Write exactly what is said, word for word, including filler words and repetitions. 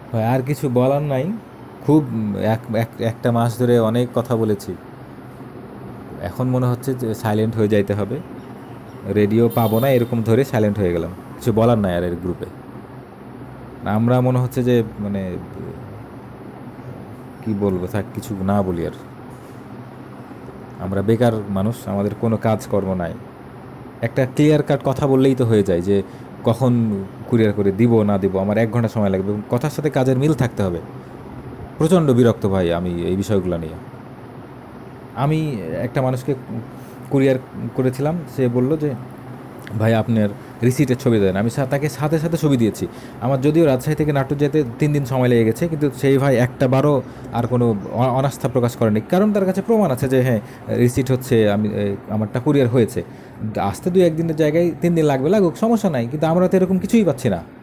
ভাই আর কিছু বলার নাই। খুব এক এক- একটা মাস ধরে অনেক কথা বলেছি। এখন মনে হচ্ছে যে সাইলেন্ট হয়ে যাইতে হবে। রেডিও পাবো না এরকম ধরে সাইলেন্ট হয়ে গেলাম। কিছু বলার নাই আর এর গ্রুপে। আমরা মনে হচ্ছে যে মানে কি বলবো, থাক কিছু না বলি আর। আমরা বেকার মানুষ, আমাদের কোনো কাজকর্ম নাই। একটা ক্লিয়ার কাট কথা বললেই তো হয়ে যায় যে কখন কুরিয়ার করে দিব না দিব, আমার এক ঘন্টা সময় লাগবে এবং কথার সাথে কাজের মিল থাকতে হবে। প্রচণ্ড বিরক্ত ভাই আমি এই বিষয়গুলো নিয়ে। আমি একটা মানুষকে কুরিয়ার করেছিলাম, সে বলল যে ভাই আপনার রিসিটের ছবি দেন। আমি সা- তাকে সাথে সাথে ছবি দিয়েছি। আমার যদিও রাজশাহী থেকে নাটোর যেতে তিন দিন সময় লেগে গেছে, কিন্তু সেই ভাই একটা বারও আর কোনো অ- অনাস্থা প্রকাশ করেনি, কারণ তার কাছে প্রমাণ আছে যে হ্যাঁ রিসিট হচ্ছে, আমি এ, আমারটা কুরিয়ার হয়েছে। আসতে দুই একদিনের জায়গায় তিন দিন লাগবে, লাগুক, সমস্যা নাই, কিন্তু আমরা তো এরকম কিছুই পাচ্ছি না।